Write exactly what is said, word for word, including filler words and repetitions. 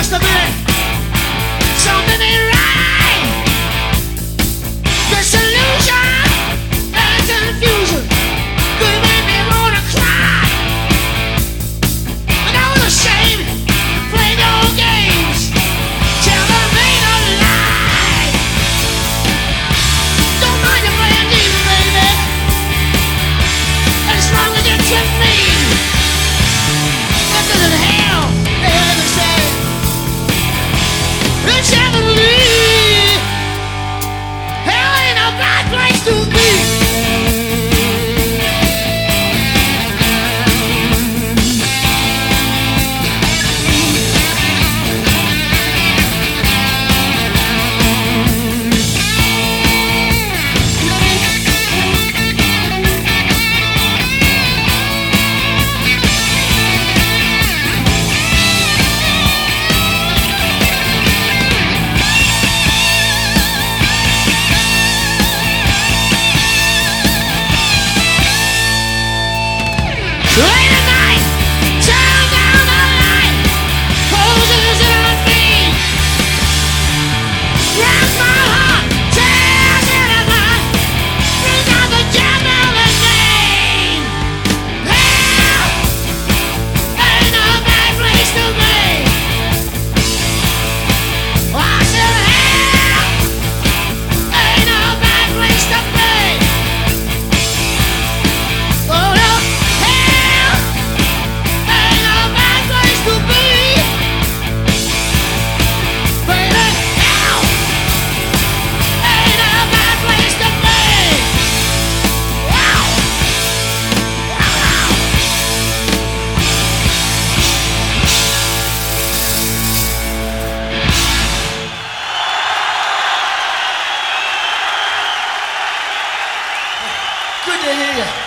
just a minute. Something ain't right. Disillusion and confusion could make me wanna cry. I know the shame playing your games. Tell them ain't a lie. Don't mind you playing demon, baby. As long as you tip me. This isn't hell, they heard me say. It's heavenly. Hell ain't a bad place to be. Late at night, turn down the light, poses in on me. Grabs my heart, tears it apart, brings out the gem of the name. Hell ain't no bad place to be. I said hell ain't no bad place to be. Oh no. Good to hear you.